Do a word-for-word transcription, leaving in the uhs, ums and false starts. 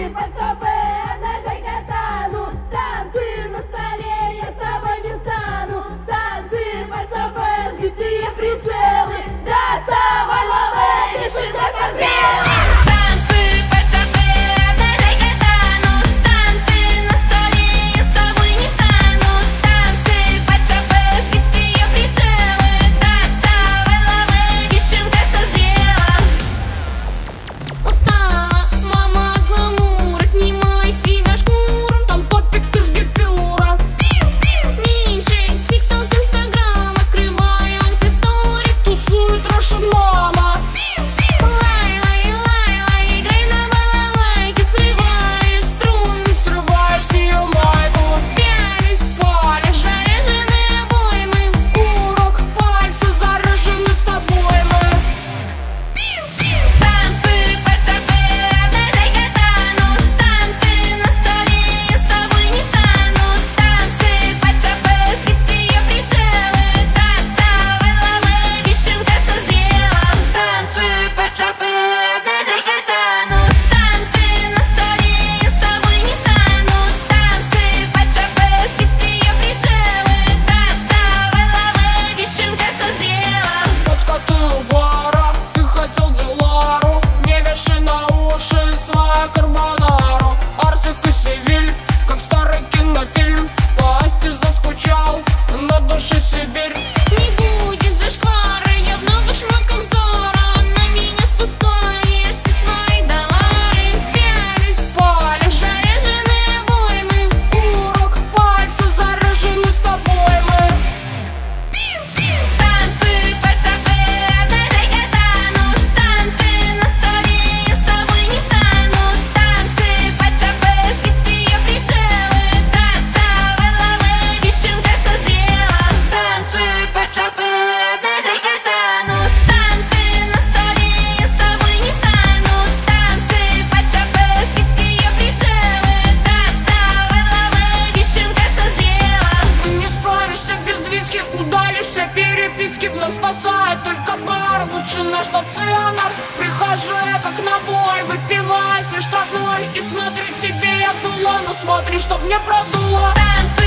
под шофе, ножей катану. Танцы на столе, я с тобой не стану. Танцы под шофе, сбитые прицелы. Доставай лавы, решетка созрела. Спасает только бар, лучше наш стационар. Прихожу я как на бой, выпивай свой штрафной. И смотрю, тебе я дула, но смотри, чтоб не продуло.